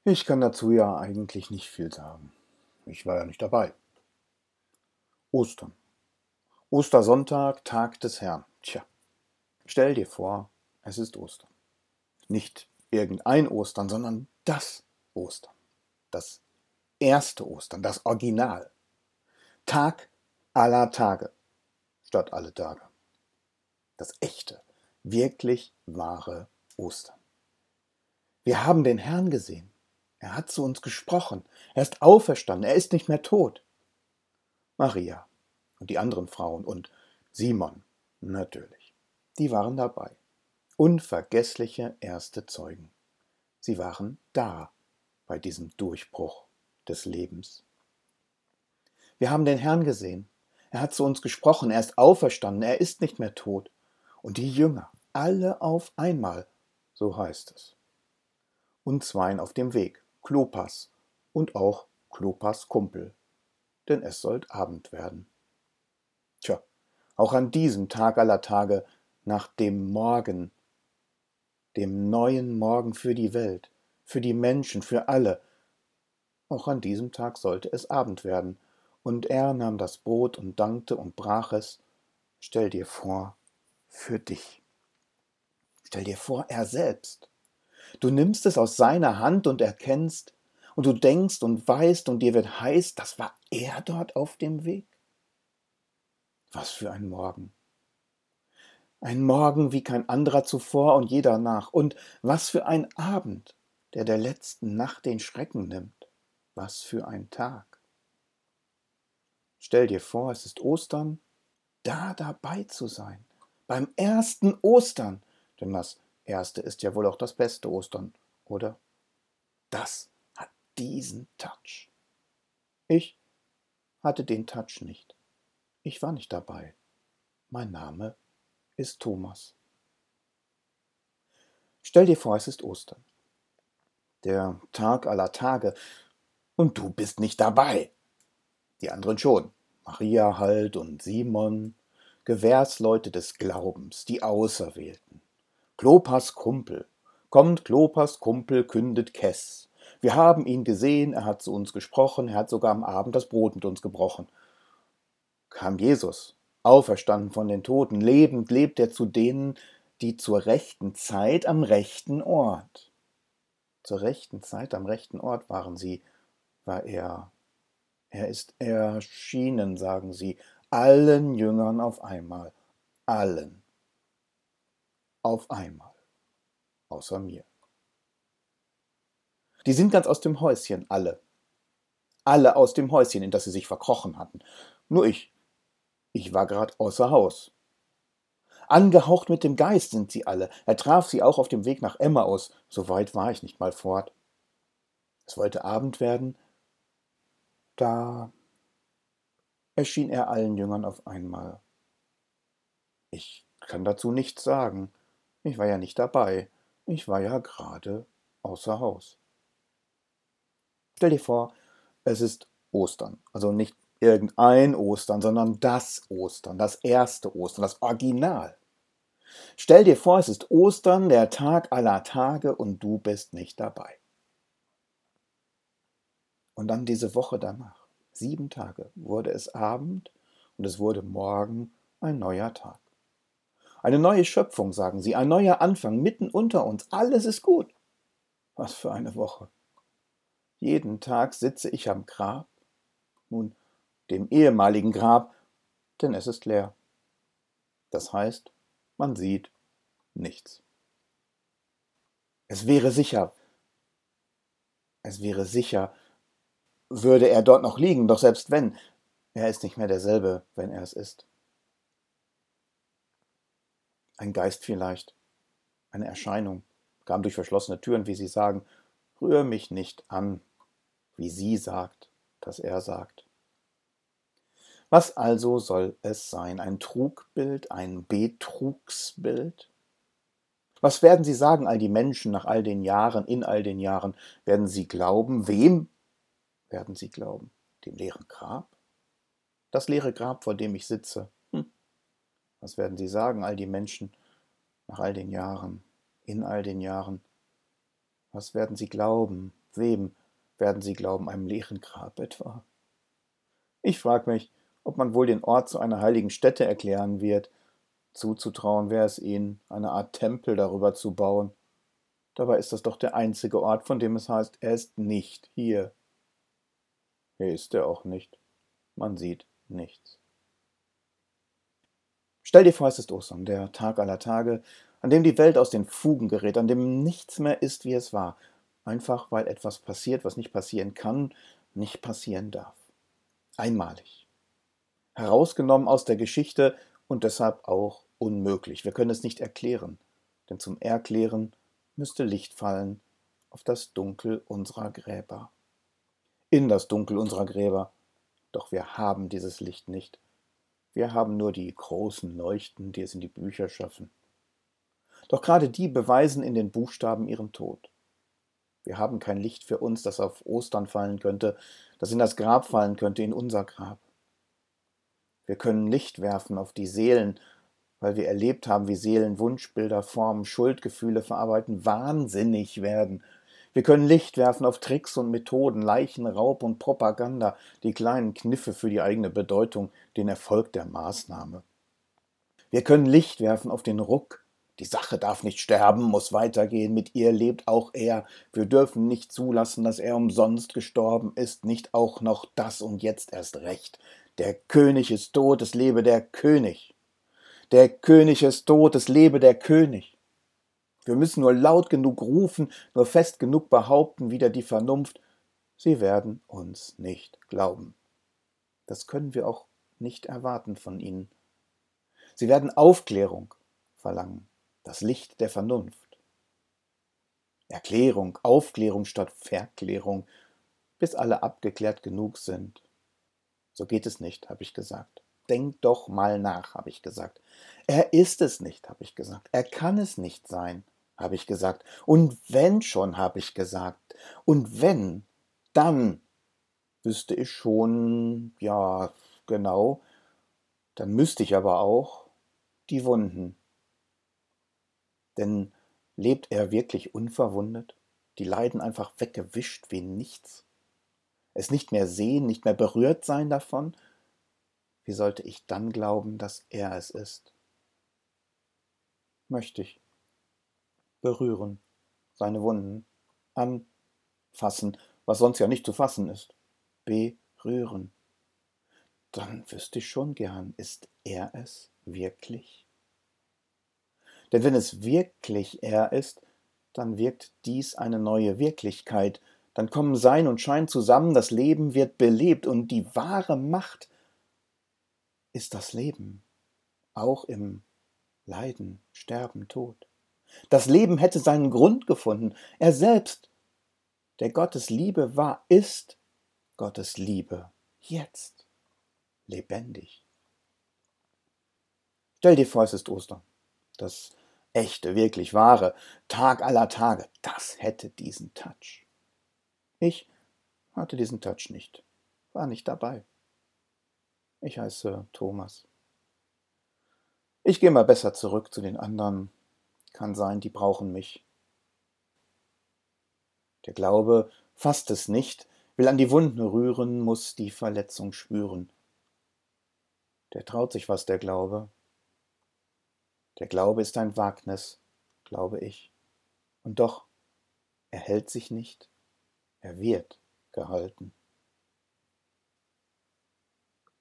Ich kann dazu ja eigentlich nicht viel sagen. Ich war ja nicht dabei. Ostern. Ostersonntag, Tag des Herrn. Tja, stell dir vor, es ist Ostern. Nicht irgendein Ostern, sondern das Ostern. Das erste Ostern, das Original. Tag aller Tage statt alle Tage. Das echte, wirklich wahre Ostern. Wir haben den Herrn gesehen. Er hat zu uns gesprochen. Er ist auferstanden. Er ist nicht mehr tot. Maria und die anderen Frauen und Simon, natürlich. Die waren dabei. Unvergessliche erste Zeugen. Sie waren da bei diesem Durchbruch des Lebens. Wir haben den Herrn gesehen. Er hat zu uns gesprochen. Er ist auferstanden. Er ist nicht mehr tot. Und die Jünger, alle auf einmal, so heißt es. Und zweien auf dem Weg, Klopas und auch Klopas Kumpel, denn es sollt Abend werden. Tja, auch an diesem Tag aller Tage, nach dem Morgen, dem neuen Morgen für die Welt, für die Menschen, für alle, auch an diesem Tag sollte es Abend werden. Und er nahm das Brot und dankte und brach es. Stell dir vor, für dich. Stell dir vor, er selbst. Du nimmst es aus seiner Hand und erkennst, und du denkst und weißt, und dir wird heiß, das war er dort auf dem Weg. Was für ein Morgen. Ein Morgen wie kein anderer zuvor und jeder nach. Und was für ein Abend, der letzten Nacht den Schrecken nimmt. Was für ein Tag. Stell dir vor, es ist Ostern, da dabei zu sein. Beim ersten Ostern. Denn das erste ist ja wohl auch das beste Ostern, oder? Das hat diesen Touch. Ich hatte den Touch nicht. Ich war nicht dabei. Mein Name ist Thomas. Stell dir vor, es ist Ostern. Der Tag aller Tage. Und du bist nicht dabei. Die anderen schon. Maria halt und Simon. Gewährsleute des Glaubens, die Auserwählten. Klopas Kumpel. Kommt Klopas Kumpel, kündet Kess. Wir haben ihn gesehen, er hat zu uns gesprochen, er hat sogar am Abend das Brot mit uns gebrochen. Kam Jesus, auferstanden von den Toten, lebend lebt er zu denen, die zur rechten Zeit am rechten Ort. Zur rechten Zeit am rechten Ort waren sie, war er. Er ist erschienen, sagen sie, allen Jüngern auf einmal. Allen. Auf einmal. Außer mir. Die sind ganz aus dem Häuschen, alle. Alle aus dem Häuschen, in das sie sich verkrochen hatten. Nur ich war grad außer Haus. Angehaucht mit dem Geist sind sie alle. Er traf sie auch auf dem Weg nach Emmaus. So weit war ich nicht mal fort. Es wollte Abend werden. Da erschien er allen Jüngern auf einmal. Ich kann dazu nichts sagen. Ich war ja nicht dabei. Ich war ja gerade außer Haus. Stell dir vor, es ist Ostern. Also nicht irgendein Ostern, sondern das Ostern, das erste Ostern, das Original. Stell dir vor, es ist Ostern, der Tag aller Tage, und du bist nicht dabei. Und dann diese Woche danach, 7 Tage, wurde es Abend und es wurde morgen ein neuer Tag. Eine neue Schöpfung, sagen sie, ein neuer Anfang mitten unter uns. Alles ist gut. Was für eine Woche. Jeden Tag sitze ich am Grab, nun dem ehemaligen Grab, denn es ist leer. Das heißt, man sieht nichts. Es wäre sicher, würde er dort noch liegen, doch selbst wenn, er ist nicht mehr derselbe, wenn er es ist. Ein Geist vielleicht, eine Erscheinung, kam durch verschlossene Türen, wie sie sagen, rühr mich nicht an, wie sie sagt, dass er sagt. Was also soll es sein? Ein Trugbild, ein Betrugsbild? Was werden sie sagen, all die Menschen nach all den Jahren, in all den Jahren? Werden sie glauben? Wem werden sie glauben? Dem leeren Grab? Das leere Grab, vor dem ich sitze. Was werden sie sagen, all die Menschen nach all den Jahren, in all den Jahren? Was werden sie glauben? Wem werden Sie glauben, einem leeren Grab etwa? Ich frage mich, ob man wohl den Ort zu einer heiligen Stätte erklären wird. Zuzutrauen wäre es ihnen, eine Art Tempel darüber zu bauen. Dabei ist das doch der einzige Ort, von dem es heißt, er ist nicht hier. Hier ist er auch nicht. Man sieht nichts. Stell dir vor, es ist Ostern, der Tag aller Tage, an dem die Welt aus den Fugen gerät, an dem nichts mehr ist, wie es war, einfach weil etwas passiert, was nicht passieren kann, nicht passieren darf. Einmalig. Herausgenommen aus der Geschichte und deshalb auch unmöglich. Wir können es nicht erklären, denn zum Erklären müsste Licht fallen auf das Dunkel unserer Gräber. In das Dunkel unserer Gräber. Doch wir haben dieses Licht nicht. Wir haben nur die großen Leuchten, die es in die Bücher schaffen. Doch gerade die beweisen in den Buchstaben ihren Tod. Wir haben kein Licht für uns, das auf Ostern fallen könnte, das in das Grab fallen könnte, in unser Grab. Wir können Licht werfen auf die Seelen, weil wir erlebt haben, wie Seelen Wunschbilder formen, Schuldgefühle verarbeiten, wahnsinnig werden. Wir können Licht werfen auf Tricks und Methoden, Leichenraub und Propaganda, die kleinen Kniffe für die eigene Bedeutung, den Erfolg der Maßnahme. Wir können Licht werfen auf den Ruck. Die Sache darf nicht sterben, muss weitergehen, mit ihr lebt auch er. Wir dürfen nicht zulassen, dass er umsonst gestorben ist, nicht auch noch das und jetzt erst recht. Der König ist tot, es lebe der König. Der König ist tot, es lebe der König. Wir müssen nur laut genug rufen, nur fest genug behaupten, wider die Vernunft. Sie werden uns nicht glauben. Das können wir auch nicht erwarten von ihnen. Sie werden Aufklärung verlangen, das Licht der Vernunft. Erklärung, Aufklärung statt Verklärung, bis alle abgeklärt genug sind. So geht es nicht, habe ich gesagt. Denk doch mal nach, habe ich gesagt. Er ist es nicht, habe ich gesagt. Er kann es nicht sein, habe ich gesagt. Und wenn schon, habe ich gesagt. Und wenn, dann wüsste ich schon, ja, genau, dann müsste ich aber auch die Wunden. Denn lebt er wirklich unverwundet? Die Leiden einfach weggewischt wie nichts? Es nicht mehr sehen, nicht mehr berührt sein davon? Wie sollte ich dann glauben, dass er es ist? Möchte ich berühren, seine Wunden, anfassen, was sonst ja nicht zu fassen ist, berühren. Dann wüsste ich schon gern, ist er es wirklich? Denn wenn es wirklich er ist, dann wirkt dies eine neue Wirklichkeit, dann kommen Sein und Schein zusammen, das Leben wird belebt und die wahre Macht ist das Leben, auch im Leiden, Sterben, Tod. Das Leben hätte seinen Grund gefunden. Er selbst, der Gottes Liebe war, ist Gottes Liebe, jetzt, lebendig. Stell dir vor, es ist Ostern. Das echte, wirklich wahre, Tag aller Tage, das hätte diesen Touch. Ich hatte diesen Touch nicht, war nicht dabei. Ich heiße Thomas. Ich gehe mal besser zurück zu den anderen. Kann sein, die brauchen mich. Der Glaube fasst es nicht, will an die Wunden rühren, muss die Verletzung spüren. Der traut sich was, der Glaube. Der Glaube ist ein Wagnis, glaube ich. Und doch, er hält sich nicht, er wird gehalten.